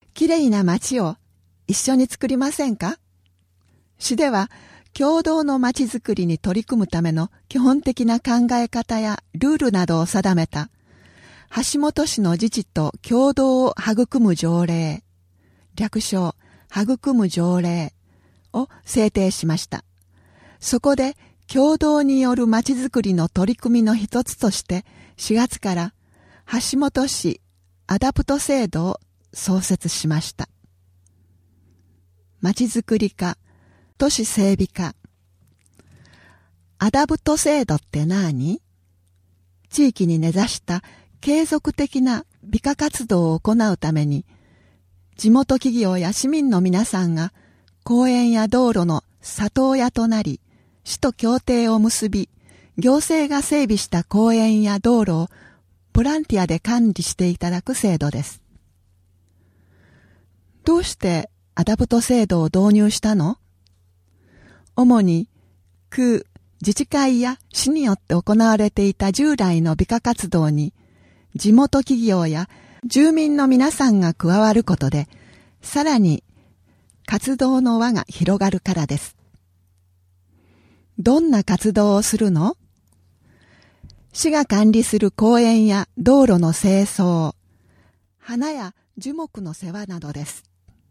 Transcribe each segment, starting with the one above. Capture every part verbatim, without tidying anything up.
きれいな街を一緒に作りませんか？市では共同の街づくりに取り組むための基本的な考え方やルールなどを定めた橋本市の自治と共同を育む条例、略称育む条例を制定しました。そこで共同による街づくりの取り組みの一つとしてしがつから橋本市アダプト制度を創設しました。街づくり課、都市整備課。アダプト制度って何？地域に根ざした継続的な美化活動を行うために、地元企業や市民の皆さんが公園や道路の里親となり、市と協定を結び、行政が整備した公園や道路をボランティアで管理していただく制度です。どうしてアダプト制度を導入したの？主に区、自治会や市によって行われていた従来の美化活動に地元企業や住民の皆さんが加わることで、さらに活動の輪が広がるからです。どんな活動をするの？市が管理する公園や道路の清掃、花や樹木の世話などです。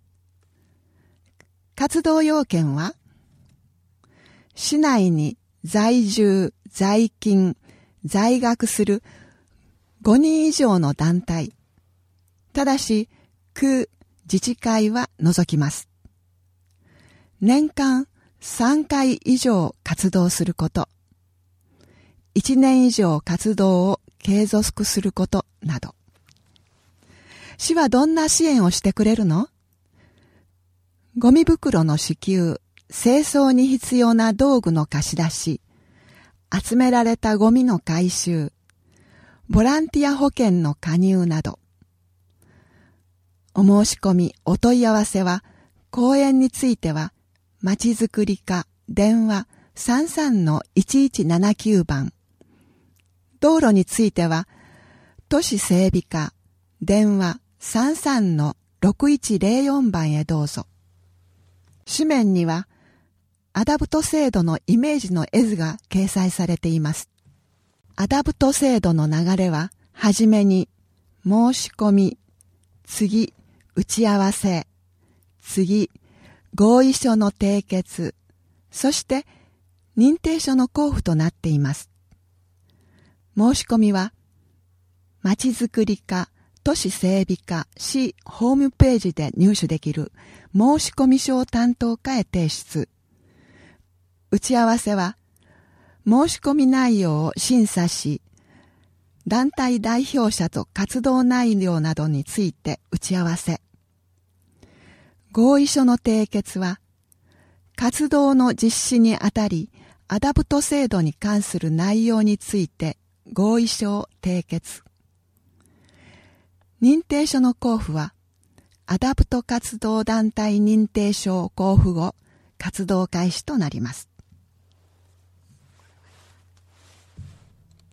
活動要件は、市内に在住、在勤、在学するごにん以上の団体、ただし区、自治会は除きます。年間さんかい以上活動すること、いちねん以上活動を継続することなど。市はどんな支援をしてくれるの？ゴミ袋の支給、清掃に必要な道具の貸し出し、集められたゴミの回収、ボランティア保険の加入など。お申し込み、お問い合わせは、公園については、まちづくり課電話 さんさんのいちいちななきゅう 番。道路については、都市整備課電話 さんさんのろくいちぜろよん 番へどうぞ。紙面には、アダプト制度のイメージの絵図が掲載されています。アダプト制度の流れは、はじめに、申し込み、次、打ち合わせ、次、合意書の締結、そして認定書の交付となっています。申し込みは、まちづくり課、都市整備課、市ホームページで入手できる申し込み書を担当課へ提出。打ち合わせは、申し込み内容を審査し、団体代表者と活動内容などについて打ち合わせ。合意書の締結は、活動の実施にあたり、アダプト制度に関する内容について合意書を締結。認定書の交付は、アダプト活動団体認定書を交付後、活動開始となります。